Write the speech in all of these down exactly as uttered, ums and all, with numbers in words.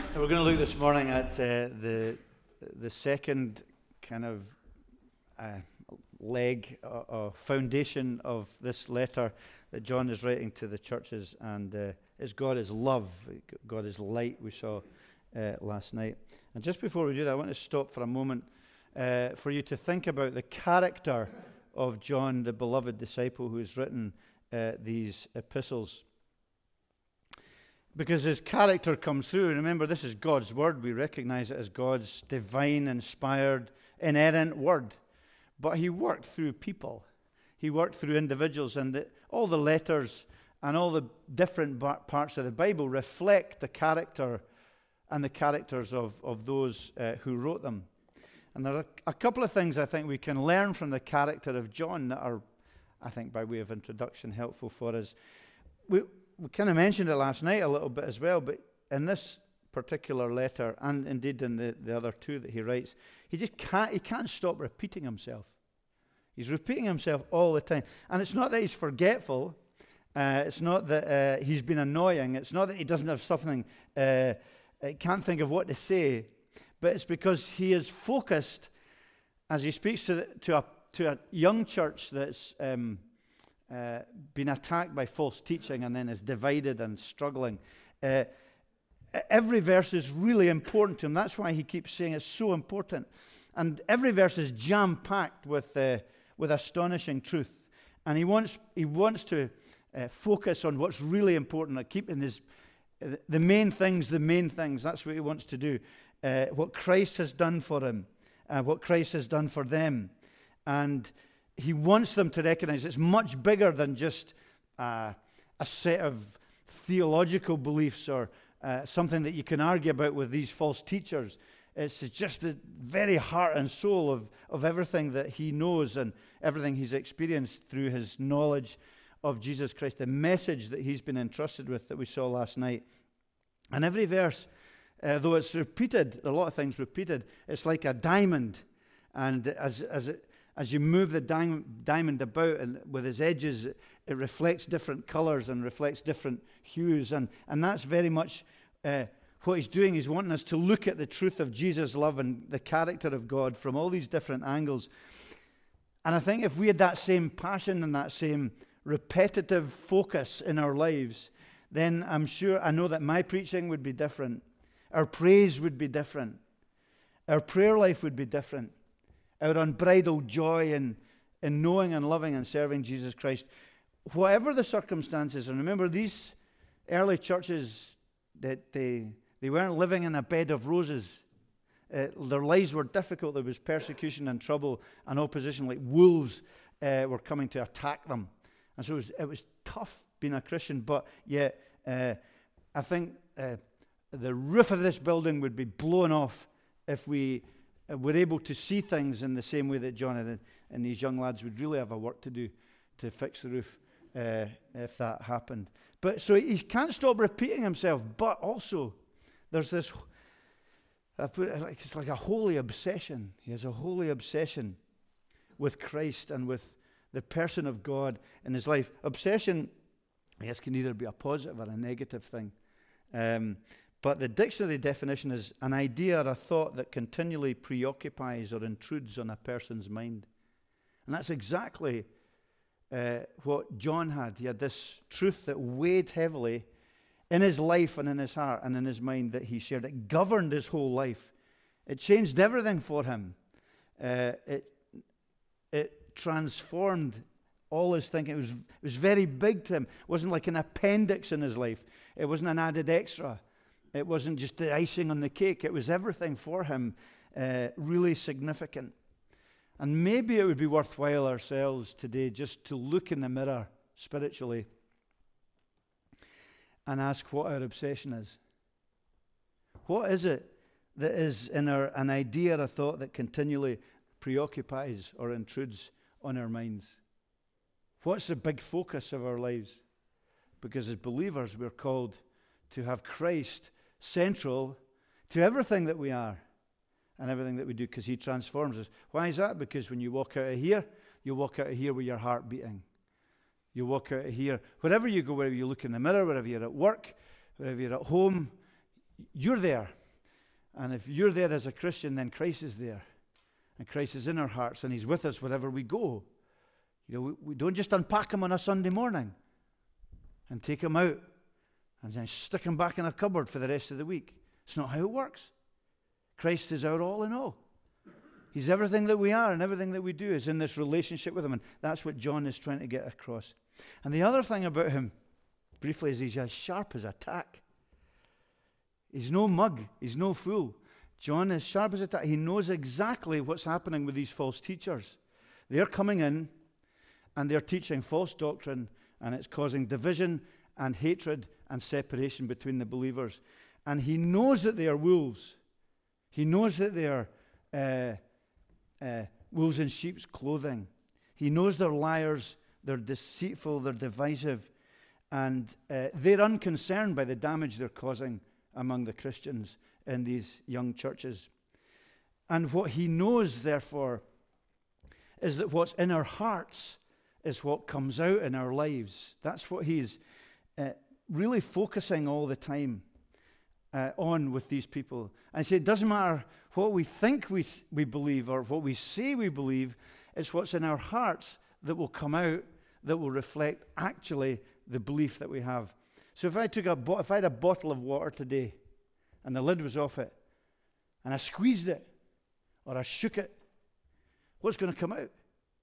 We're going to look this morning at uh, the the second kind of uh, leg or, or foundation of this letter that John is writing to the churches, and uh, is God is love, God is light. We saw uh, last night. And just before we do that, I want to stop for a moment uh, for you to think about the character of John, the beloved disciple who has written uh, these epistles. Because his character comes through. Remember, this is God's word. We recognize it as God's divine, inspired, inerrant word. But he worked through people. He worked through individuals. And the, all the letters and all the different bar- parts of the Bible reflect the character and the characters of, of those uh, who wrote them. And there are a couple of things I think we can learn from the character of John that are, I think, by way of introduction, helpful for us. We... We kind of mentioned it last night a little bit as well, but in this particular letter, and indeed in the, the other two that he writes, he just can't, he can't stop repeating himself. He's repeating himself all the time. And it's not that he's forgetful. Uh, it's not that uh, he's been annoying. It's not that he doesn't have something, uh, he can't think of what to say. But it's because he is focused as he speaks to, the, to, a, to a young church that's... Um, Uh, been attacked by false teaching and then is divided and struggling. Uh, every verse is really important to him. That's why he keeps saying it's so important. And every verse is jam-packed with uh, with astonishing truth. And he wants he wants to uh, focus on what's really important, like keeping his, uh, the main things, the main things. That's what he wants to do. Uh, what Christ has done for him, uh, what Christ has done for them. And he wants them to recognize it's much bigger than just uh, a set of theological beliefs or uh, something that you can argue about with these false teachers. It's just the very heart and soul of, of everything that he knows and everything he's experienced through his knowledge of Jesus Christ, the message that he's been entrusted with that we saw last night. And every verse, uh, though it's repeated, a lot of things repeated, it's like a diamond. And as as it As you move the di- diamond about and with its edges, it, it reflects different colors and reflects different hues. And, and that's very much uh, what he's doing. He's wanting us to look at the truth of Jesus' love and the character of God from all these different angles. And I think if we had that same passion and that same repetitive focus in our lives, then I'm sure, I know that my preaching would be different. Our praise would be different. Our prayer life would be different. Our unbridled joy in, in knowing and loving and serving Jesus Christ. Whatever the circumstances, and remember these early churches, that they, they weren't living in a bed of roses. Uh, their lives were difficult. There was persecution and trouble and opposition, like wolves uh, were coming to attack them. And so it was, it was tough being a Christian, but yet uh, I think uh, the roof of this building would be blown off if we we're able to see things in the same way that John and, and these young lads would really have a work to do to fix the roof uh, if that happened. But so he can't stop repeating himself, but also there's this, I put it like, it's like a holy obsession. He has a holy obsession with Christ and with the person of God in his life. Obsession, I guess, can either be a positive or a negative thing. Um, But the dictionary definition is an idea or a thought that continually preoccupies or intrudes on a person's mind. And that's exactly uh, what John had. He had this truth that weighed heavily in his life and in his heart and in his mind that he shared. It governed his whole life. It changed everything for him. Uh, it, it transformed all his thinking. It was, it was very big to him. It wasn't like an appendix in his life. It wasn't an added extra. It wasn't just the icing on the cake. It was everything for him, uh, really significant. And maybe it would be worthwhile ourselves today just to look in the mirror spiritually and ask what our obsession is. What is it that is in our an idea or a thought that continually preoccupies or intrudes on our minds? What's the big focus of our lives? Because as believers, we're called to have Christ central to everything that we are and everything that we do, because he transforms us. Why is that? Because when you walk out of here, you walk out of here with your heart beating. You walk out of here, wherever you go, wherever you look in the mirror, wherever you're at work, wherever you're at home, you're there. And if you're there as a Christian, then Christ is there. And Christ is in our hearts, and he's with us wherever we go. You know, we, we don't just unpack him on a Sunday morning and take him out and then stick him back in a cupboard for the rest of the week. It's not how it works. Christ is our all in all. He's everything that we are, and everything that we do is in this relationship with him. And that's what John is trying to get across. And the other thing about him, briefly, is he's as sharp as a tack. He's no mug. He's no fool. John is sharp as a tack. He knows exactly what's happening with these false teachers. They're coming in, and they're teaching false doctrine, and it's causing division and hatred and separation between the believers. And he knows that they are wolves. He knows that they are uh, uh, wolves in sheep's clothing. He knows they're liars, they're deceitful, they're divisive, and uh, they're unconcerned by the damage they're causing among the Christians in these young churches. And what he knows, therefore, is that what's in our hearts is what comes out in our lives. That's what he's uh, really focusing all the time uh, on with these people. And so it doesn't matter what we think we we believe or what we say we believe, it's what's in our hearts that will come out, that will reflect actually the belief that we have. So if I took a bo- if I had a bottle of water today, and the lid was off it, and I squeezed it, or I shook it, what's going to come out?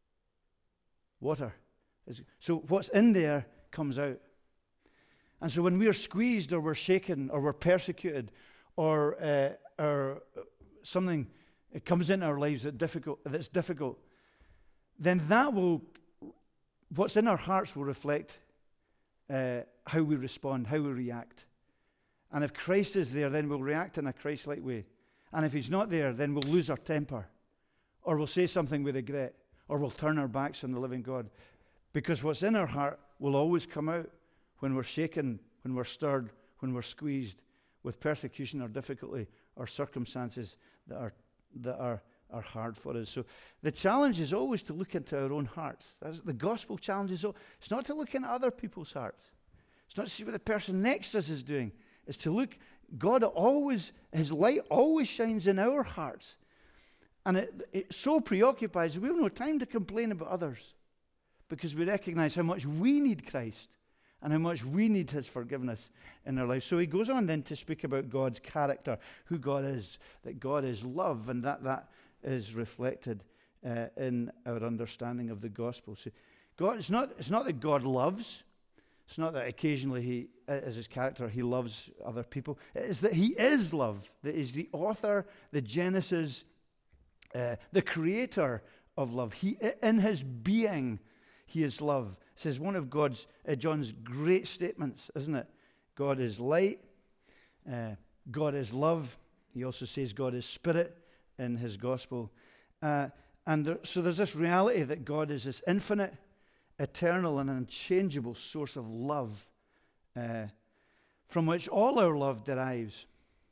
Water. So what's in there comes out. And so when we're squeezed, or we're shaken, or we're persecuted, or uh, or something it comes into our lives that difficult that's difficult, then that will, what's in our hearts will reflect uh, how we respond, how we react. And if Christ is there, then we'll react in a Christ-like way. And if he's not there, then we'll lose our temper, or we'll say something with regret, or we'll turn our backs on the living God. Because what's in our heart will always come out when we're shaken, when we're stirred, when we're squeezed with persecution or difficulty or circumstances that are that are, are hard for us. So the challenge is always to look into our own hearts. That's the gospel challenge is. It's not to look into other people's hearts. It's not to see what the person next to us is doing. It's to look. God always, his light always shines in our hearts. And it, it so preoccupies, we have no time to complain about others, because we recognize how much we need Christ and how much we need his forgiveness in our lives. So he goes on then to speak about God's character, who God is, that God is love, and that that is reflected uh, in our understanding of the gospel. So God, it's not, it's not that God loves. It's not that occasionally he, as his character, he loves other people. It is that he is love, that he's the author, the Genesis, uh, the creator of love. He, in his being, he is love. This is one of God's, uh, John's great statements, isn't it? God is light. Uh, God is love. He also says God is spirit in his gospel. Uh, and there, so there's this reality that God is this infinite, eternal, and unchangeable source of love uh, from which all our love derives.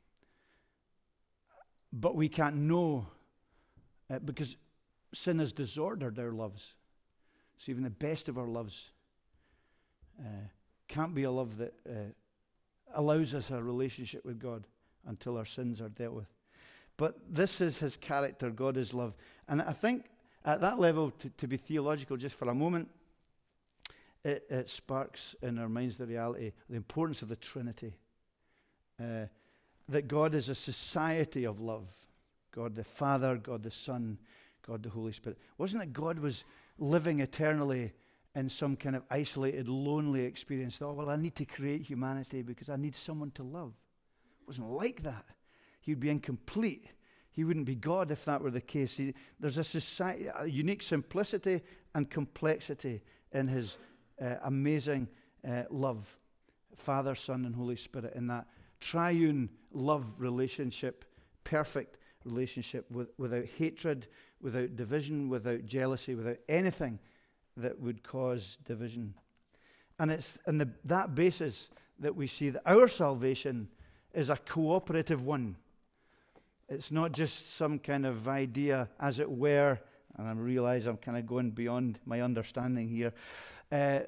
But we can't know uh, because sin has disordered our loves. So even the best of our loves uh, can't be a love that uh, allows us a relationship with God until our sins are dealt with. But this is his character. God is love. And I think at that level, to, to be theological just for a moment, it, it sparks in our minds the reality, the importance of the Trinity. Uh, that God is a society of love. God the Father, God the Son, God the Holy Spirit. Wasn't it God was living eternally in some kind of isolated, lonely experience? Oh, well, I need to create humanity because I need someone to love. It wasn't like that. He would be incomplete. He wouldn't be God if that were the case. He, there's a, society, a unique simplicity and complexity in his uh, amazing uh, love. Father, Son, and Holy Spirit, in that triune love relationship, perfect relationship with, without hatred, without division, without jealousy, without anything that would cause division. And it's on the, that basis that we see that our salvation is a cooperative one. It's not just some kind of idea, as it were, and I realize I'm kind of going beyond my understanding here. Uh,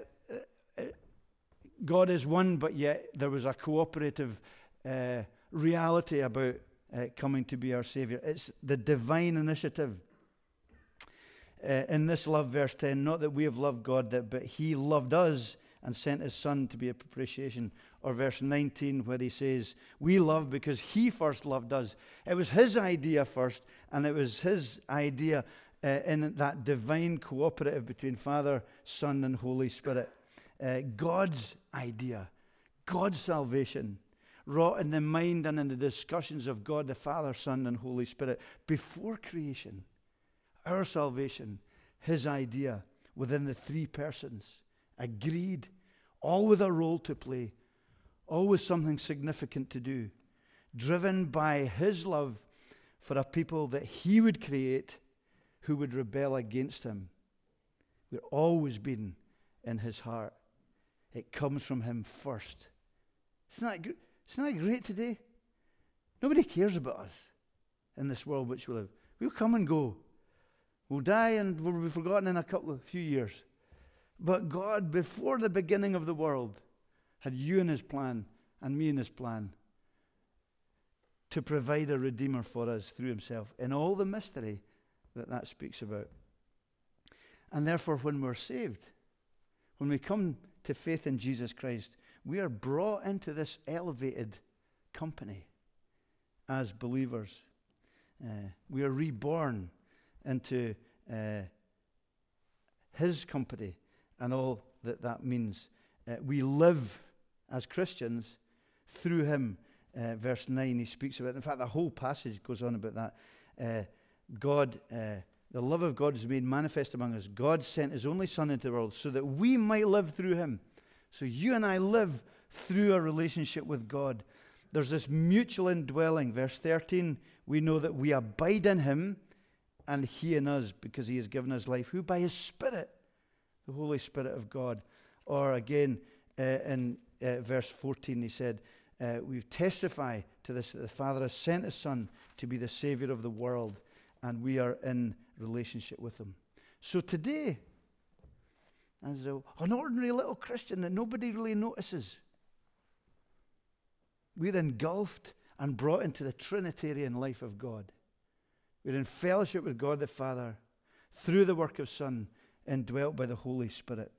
God is one, but yet there was a cooperative uh, reality about uh, coming to be our Savior. It's the divine initiative. Uh, in this love, verse ten, not that we have loved God, that, but he loved us and sent his Son to be a propitiation. Or verse nineteen, where he says, we love because he first loved us. It was his idea first, and it was his idea uh, in that divine cooperative between Father, Son, and Holy Spirit. Uh, God's idea, God's salvation, wrought in the mind and in the discussions of God the Father, Son, and Holy Spirit before creation. Our salvation, his idea, within the three persons, agreed, all with a role to play, always something significant to do, driven by his love for a people that he would create who would rebel against him. We're always been in his heart. It comes from him first. Isn't that, gr- isn't that great today? Nobody cares about us in this world which we live. We'll come and go. We'll die and we'll be forgotten in a couple of few years. But God, before the beginning of the world, had you in his plan and me in his plan to provide a Redeemer for us through himself in all the mystery that that speaks about. And therefore, when we're saved, when we come to faith in Jesus Christ, we are brought into this elevated company as believers. Uh, we are reborn into uh, his company and all that that means. Uh, we live as Christians through him. Uh, verse nine, he speaks about it. In fact, the whole passage goes on about that. Uh, God, uh, the love of God is made manifest among us. God sent his only Son into the world so that we might live through him. So you and I live through a relationship with God. There's this mutual indwelling. Verse thirteen, we know that we abide in him and he in us because he has given us life. Who? By his Spirit, the Holy Spirit of God. Or again, uh, in uh, verse fourteen, he said, uh, we testify to this, that the Father has sent his Son to be the Savior of the world, and we are in relationship with him. So today, as a, an ordinary little Christian that nobody really notices, we're engulfed and brought into the Trinitarian life of God. We're in fellowship with God the Father through the work of Son, indwelt by the Holy Spirit.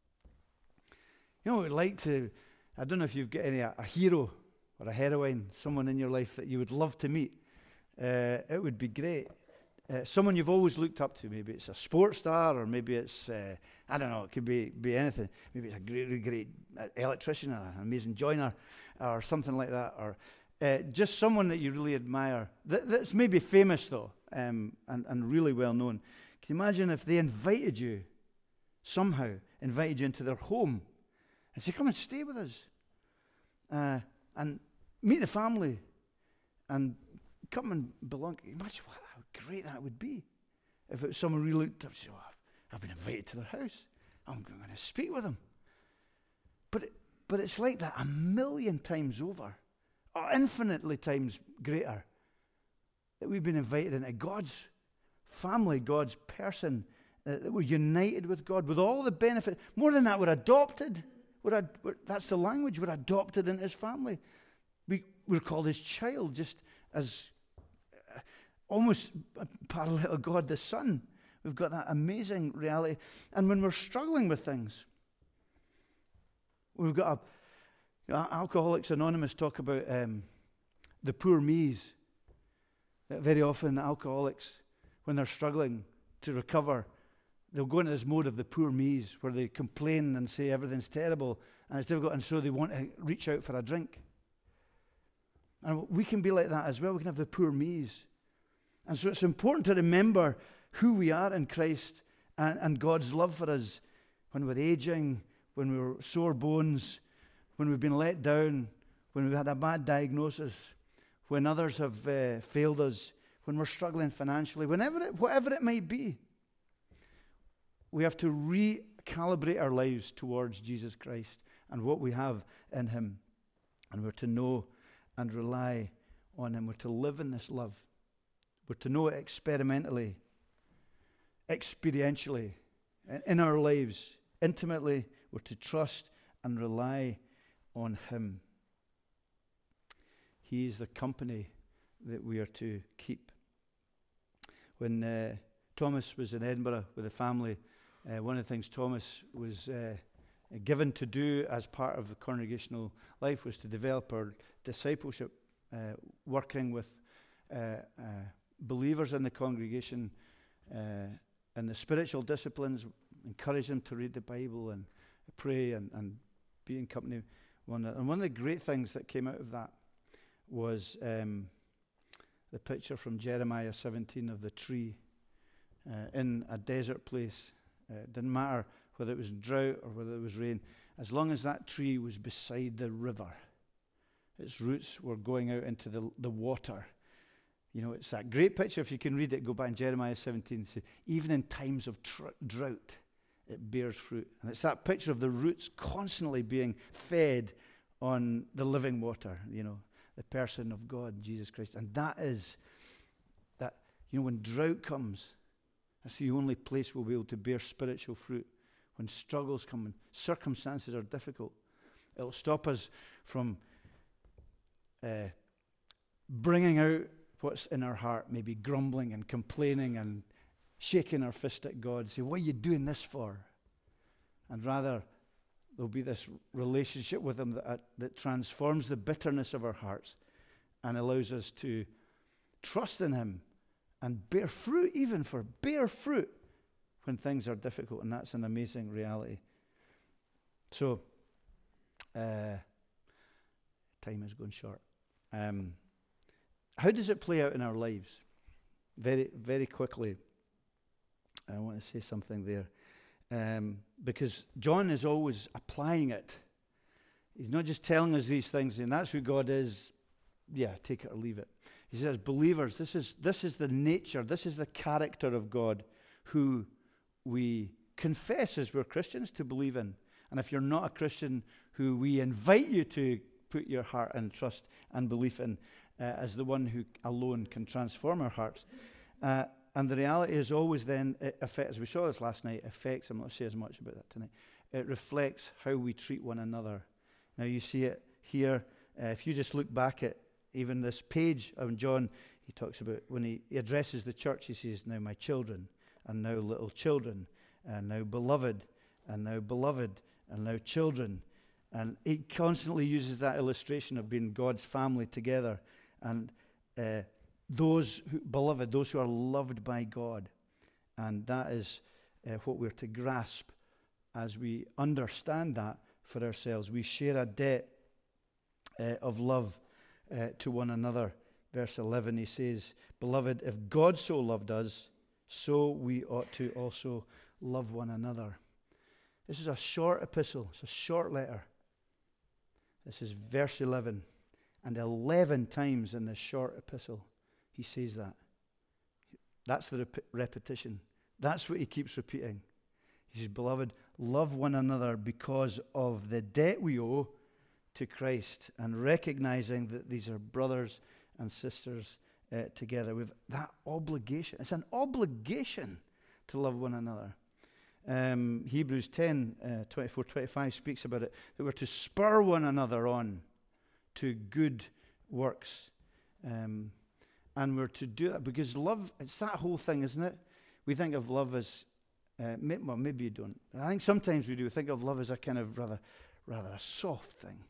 You know, we'd like to, I don't know if you've got any, a, a hero or a heroine, someone in your life that you would love to meet. Uh, it would be great. Uh, someone you've always looked up to. Maybe it's a sports star, or maybe it's, uh, I don't know, it could be, be anything. Maybe it's a great, great electrician, or an amazing joiner, or something like that. Or uh, just someone that you really admire. That, that's maybe famous, though, um, and, and really well known. Can you imagine if they invited you, somehow invited you into their home, and say, come and stay with us, uh, and meet the family, and come and belong. Imagine what how great that would be if it was someone really looked up and said, oh, I've been invited to their house. I'm going to speak with them. But it, but it's like that a million times over, or infinitely times greater, that we've been invited into God's family, God's person, uh, that we're united with God, with all the benefit. More than that, we're adopted. We're ad- we're, that's the language. We're adopted into his family. We, we're called his child, just as uh, almost parallel to God the Son. We've got that amazing reality. And when we're struggling with things, we've got a, you know, Alcoholics Anonymous talk about um, the poor me's. That very often alcoholics, when they're struggling to recover, they'll go into this mode of the poor me's, where they complain and say everything's terrible and it's difficult, and so they want to reach out for a drink. And we can be like that as well. We can have the poor me's. And so it's important to remember who we are in Christ and, and God's love for us when we're aging, when we're sore bones, when we've been let down, when we've had a bad diagnosis, when others have uh, failed us, when we're struggling financially, whenever it, whatever it might be. We have to recalibrate our lives towards Jesus Christ and what we have in him. And we're to know and rely on him. We're to live in this love. We're to know it experimentally, experientially, in our lives, intimately. We're to trust and rely on him. He is the company that we are to keep. When uh, Thomas was in Edinburgh with the family, uh, one of the things Thomas was uh, given to do as part of the congregational life was to develop our discipleship, uh, working with uh, uh, believers in the congregation uh, and the spiritual disciplines, encourage them to read the Bible and pray and, and be in company. One, and one of the great things that came out of that was um, the picture from Jeremiah seventeen of the tree uh, in a desert place. Uh, it didn't matter whether it was drought or whether it was rain, as long as that tree was beside the river, its roots were going out into the, the water. You know, it's that great picture. If you can read it, go back in Jeremiah seventeen, say, even in times of tr- drought, it bears fruit. And it's that picture of the roots constantly being fed on the living water, you know, the person of God, Jesus Christ. And that is, that, you know, when drought comes, that's the only place we'll be able to bear spiritual fruit. When struggles come and circumstances are difficult, it'll stop us from uh, bringing out what's in our heart, maybe grumbling and complaining and shaking our fist at God, say, what are you doing this for? And rather, there'll be this relationship with Him that, uh, that transforms the bitterness of our hearts and allows us to trust in Him and bear fruit, even for bear fruit when things are difficult. And that's an amazing reality. So, uh, time is going short. Um, how does it play out in our lives? Very, very quickly, I want to say something there. Um, because John is always applying it. He's not just telling us these things, and that's who God is. Yeah, take it or leave it. He says, believers, this is this is the nature, this is the character of God who we confess as we're Christians to believe in. And if you're not a Christian, who we invite you to put your heart and trust and belief in uh, as the one who alone can transform our hearts. Uh, And the reality is always then, it affects, as we saw this last night, affects, I'm not going to say as much about that tonight, it reflects how we treat one another. Now you see it here. Uh, if you just look back at even this page of John, he talks about when he, he addresses the church, he says, now my children, and now little children, and now beloved, and now beloved, and now children. And he constantly uses that illustration of being God's family together. And uh, Those who, beloved, those who are loved by God. And that is uh, what we're to grasp as we understand that for ourselves. We share a debt uh, of love uh, to one another. Verse eleven, he says, beloved, if God so loved us, so we ought to also love one another. This is a short epistle. It's a short letter. This is verse eleven. And eleven times in this short epistle, he says that. That's the rep- repetition. That's what he keeps repeating. He says, beloved, love one another because of the debt we owe to Christ, and recognizing that these are brothers and sisters uh, together with that obligation. It's an obligation to love one another. Um, Hebrews ten, uh, twenty-four, twenty-five speaks about it, that we're to spur one another on to good works. Um And we're to do that because love, it's that whole thing, isn't it? We think of love as, uh, may, well, maybe you don't. I think sometimes we do think of love as a kind of rather, rather a soft thing.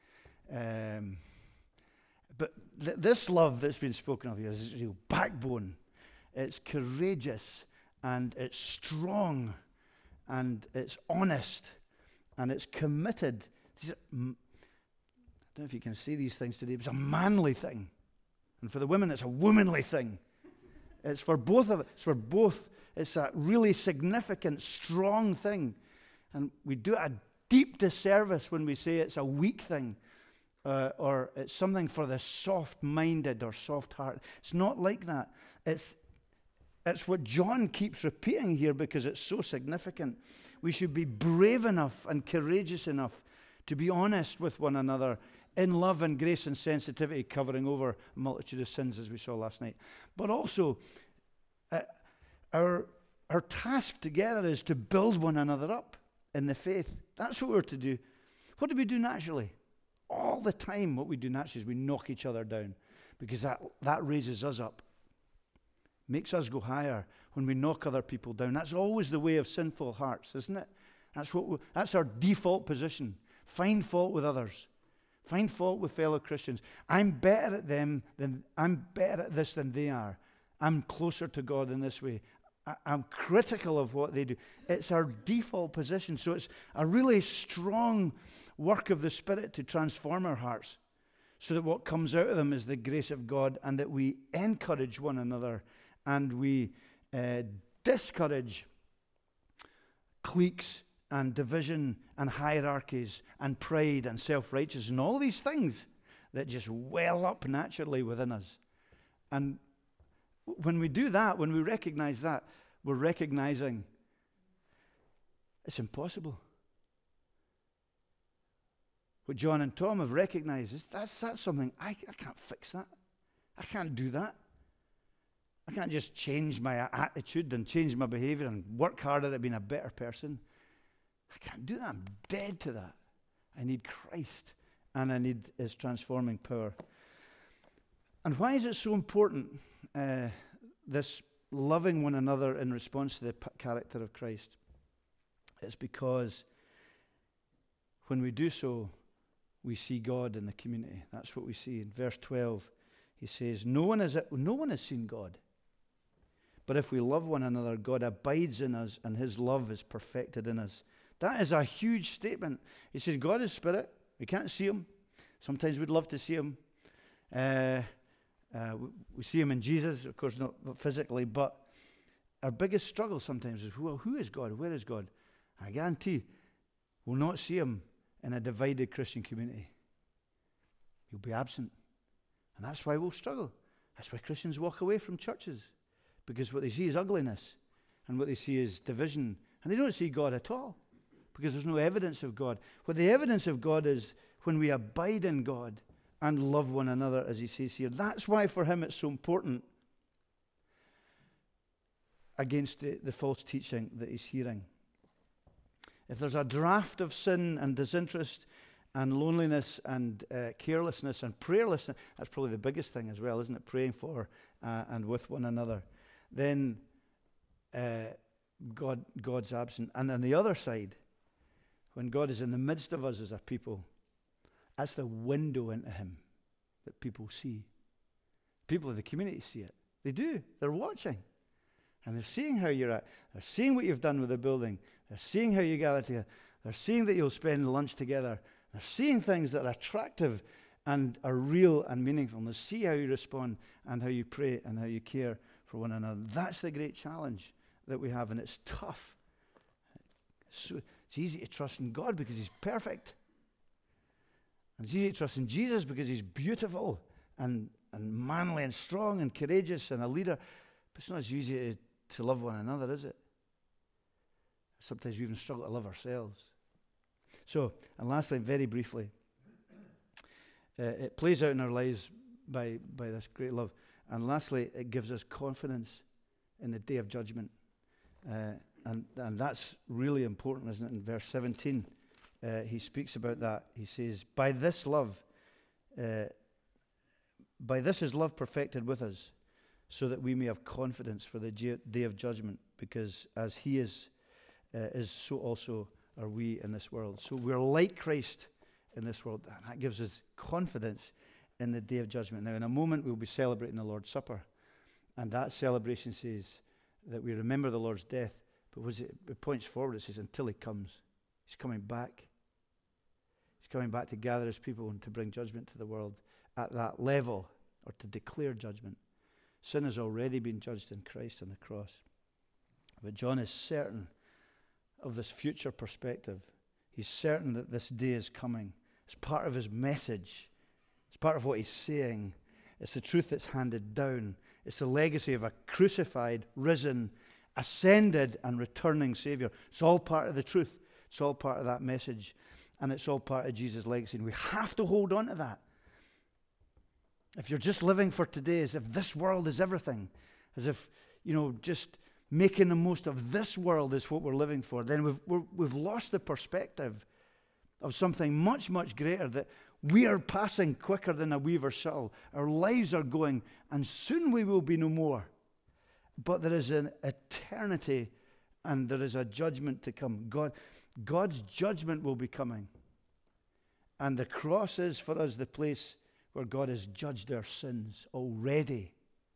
Um, but th- this love that's been spoken of here is real backbone. It's courageous, and it's strong, and it's honest, and it's committed. These are, m- I don't know if you can see these things today. It's a manly thing. And for the women, it's a womanly thing. It's for both of it. It's for both. It's a really significant, strong thing. And we do a deep disservice when we say it's a weak thing, uh, or it's something for the soft-minded or soft-hearted. It's not like that. It's, it's what John keeps repeating here because it's so significant. We should be brave enough and courageous enough to be honest with one another in love and grace and sensitivity, covering over a multitude of sins, as we saw last night. But also, uh, our our task together is to build one another up in the faith. That's what we're to do. What do we do naturally? All the time, what we do naturally is we knock each other down. because that, that raises us up, makes us go higher when we knock other people down. That's always the way of sinful hearts, isn't it? That's what we, that's our default position. Find fault with others. Find fault with fellow Christians. I'm better at them than I'm better at this than they are. I'm closer to God in this way. I, I'm critical of what they do. It's our default position. So it's a really strong work of the Spirit to transform our hearts, so that what comes out of them is the grace of God, and that we encourage one another, and we uh, discourage cliques and division and hierarchies and pride and self-righteousness and all these things that just well up naturally within us. And when we do that, when we recognize that, we're recognizing it's impossible. What John and Tom have recognized is that's, that's something, I, I can't fix that. I can't do that. I can't just change my attitude and change my behavior and work harder at being a better person. I can't do that. I'm dead to that. I need Christ, and I need his transforming power. And why is it so important, uh, this loving one another in response to the p- character of Christ? It's because when we do so, we see God in the community. That's what we see. In verse twelve, he says, no one, is, no one has seen God. But if we love one another, God abides in us, and his love is perfected in us. That is a huge statement. He says, God is spirit. We can't see him. Sometimes we'd love to see him. Uh, uh, we, we see him in Jesus, of course, not, not physically, but our biggest struggle sometimes is, well, who is God? Where is God? I guarantee we'll not see him in a divided Christian community. He'll be absent. And that's why we'll struggle. That's why Christians walk away from churches, because what they see is ugliness, and what they see is division, and they don't see God at all, because there's no evidence of God. What the evidence of God is when we abide in God and love one another, as he says here. That's why for him it's so important against the, the false teaching that he's hearing. If there's a draft of sin and disinterest and loneliness and uh, carelessness and prayerlessness, that's probably the biggest thing as well, isn't it? Praying for uh, and with one another. Then uh, God, God's absent. And on the other side, when God is in the midst of us as a people, that's the window into him that people see. People in the community see it. They do. They're watching. And they're seeing how you're at. They're seeing what you've done with the building. They're seeing how you gather together. They're seeing that you'll spend lunch together. They're seeing things that are attractive and are real and meaningful. And they see how you respond and how you pray and how you care for one another. That's the great challenge that we have, and it's tough. It's, so, it's easy to trust in God because he's perfect. And it's easy to trust in Jesus because he's beautiful and, and manly and strong and courageous and a leader. But it's not as easy to, to love one another, is it? Sometimes we even struggle to love ourselves. So, and lastly, very briefly, uh, it plays out in our lives by, by this great love. And lastly, it gives us confidence in the day of judgment. Uh, and, and that's really important, isn't it? In verse seventeen, uh, he speaks about that. He says, by this love, uh, by this is love perfected with us, so that we may have confidence for the j- day of judgment, because as he is, uh, is so also are we in this world. So we're like Christ in this world. And that gives us confidence in the day of judgment. Now, in a moment, we'll be celebrating the Lord's Supper. And that celebration says that we remember the Lord's death. But was it, it points forward. It says, until he comes. He's coming back. He's coming back to gather his people and to bring judgment to the world at that level, or to declare judgment. Sin has already been judged in Christ on the cross. But John is certain of this future perspective. He's certain that this day is coming. It's part of his message. It's part of what he's saying. It's the truth that's handed down. It's the legacy of a crucified, risen, ascended, and returning Savior. It's all part of the truth. It's all part of that message. And it's all part of Jesus' legacy. And we have to hold on to that. If you're just living for today as if this world is everything, as if, you know, just making the most of this world is what we're living for, then we've we're, we've lost the perspective of something much, much greater, that We are passing quicker than a weaver's shuttle. Our lives are going, and soon we will be no more. But there is an eternity, and there is a judgment to come. God, God's judgment will be coming. And the cross is for us the place where God has judged our sins already.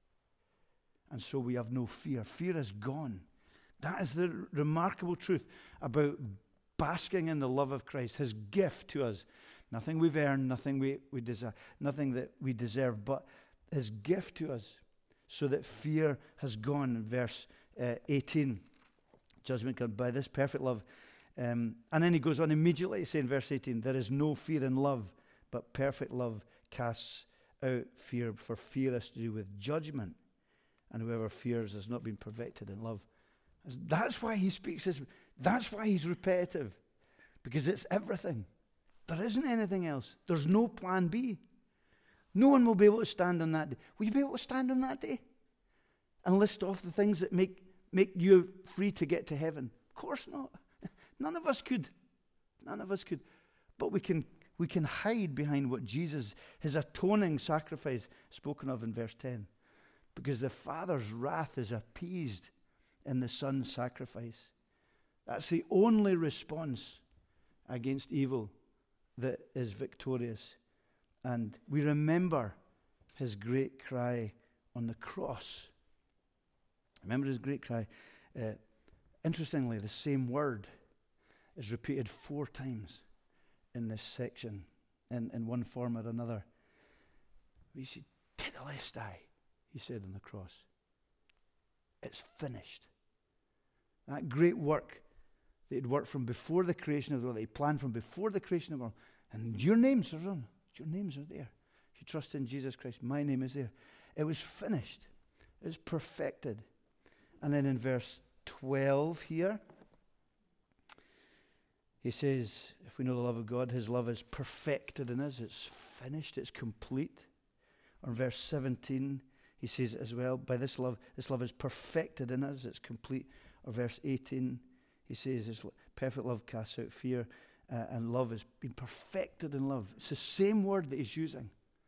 And so we have no fear. Fear is gone. That is the r- remarkable truth about basking in the love of Christ, his gift to us. Nothing we've earned, nothing we, we desire, nothing that we deserve, but his gift to us, so that fear has gone. Verse uh, eighteen, judgment comes by this perfect love. Um, and then he goes on immediately to say in verse eighteen, there is no fear in love, but perfect love casts out fear, for fear has to do with judgment, and whoever fears has not been perfected in love. That's why he speaks this. That's why he's repetitive, because it's everything. There isn't anything else. There's no plan B. No one will be able to stand on that day. Will you be able to stand on that day and list off the things that make, make you free to get to heaven? Of course not. None of us could. None of us could. But we can, we can hide behind what Jesus, his atoning sacrifice, spoken of in verse ten. Because the Father's wrath is appeased in the Son's sacrifice. That's the only response against evil that is victorious. And we remember his great cry on the cross. Remember his great cry. Uh, interestingly, the same word is repeated four times in this section, in, in one form or another. He said, "Tetelestai," he said on the cross. It's finished. That great work that he'd worked from before the creation of the world, that he planned from before the creation of the world. And your names are on. Your names are there. If you trust in Jesus Christ, my name is there. It was finished. It was perfected. And then in verse twelve here, he says, if we know the love of God, his love is perfected in us. It's finished. It's complete. Or verse seventeen, he says as well, by this love, this love is perfected in us. It's complete. Or verse eighteen, he says, his perfect love casts out fear. Uh, and love has been perfected in love. It's the same word that he's using.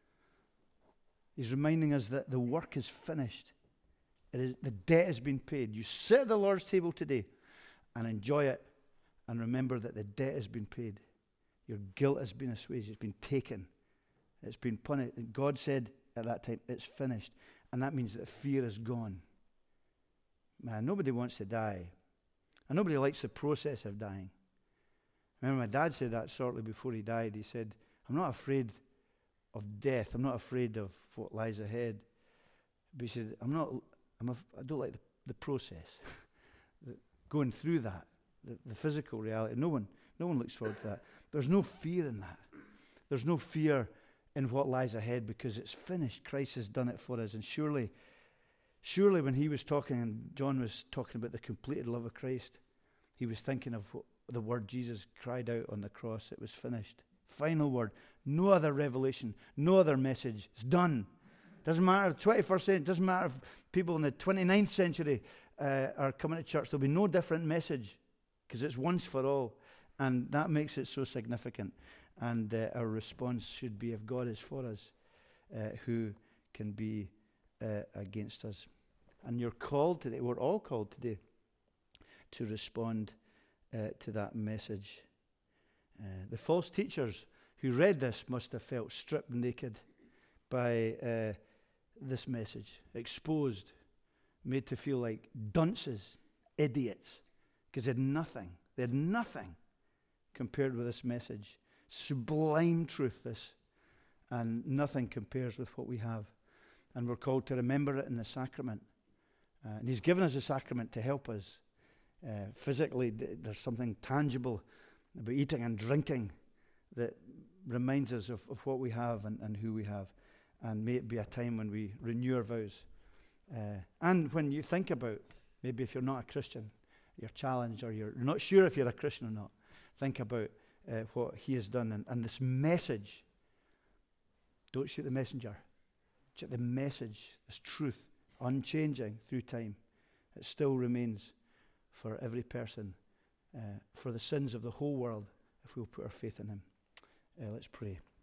He's reminding us that the work is finished. It is, the debt has been paid. You sit at the Lord's table today and enjoy it, and remember that the debt has been paid. Your guilt has been assuaged. It's been taken. It's been punished. God said at that time, it's finished. And that means that fear is gone. Man, nobody wants to die. And nobody likes the process of dying. Remember, my dad said that shortly before he died. He said, I'm not afraid of death. I'm not afraid of what lies ahead. But he said, I'm not, I'm af- I don't like the, the process. the, going through that, the, the physical reality. No one, no one looks forward to that. There's no fear in that. There's no fear in what lies ahead because it's finished. Christ has done it for us. And surely, surely when he was talking, and John was talking about the completed love of Christ, he was thinking of what the word Jesus cried out on the cross. It was finished. Final word. No other revelation. No other message. It's done. Doesn't matter. twenty-first century. Doesn't matter if people in the twenty-ninth century uh, are coming to church. There'll be no different message because it's once for all. And that makes it so significant. And uh, our response should be, if God is for us, uh, who can be uh, against us? And you're called today. We're all called today to respond Uh, to that message. Uh, the false teachers who read this must have felt stripped naked by uh, this message, exposed, made to feel like dunces, idiots, because they had nothing. They had nothing compared with this message. Sublime truth, this, and nothing compares with what we have. And we're called to remember it in the sacrament. Uh, and he's given us a sacrament to help us. Uh, physically, th- there's something tangible about eating and drinking that reminds us of, of what we have and, and who we have. And may it be a time when we renew our vows. Uh, and when you think about, maybe if you're not a Christian, you're challenged or you're not sure if you're a Christian or not, think about uh, what he has done. And, and this message, don't shoot the messenger. Shoot the message, this truth, unchanging through time. It still remains for every person, uh, for the sins of the whole world, if we'll put our faith in him. Uh, let's pray.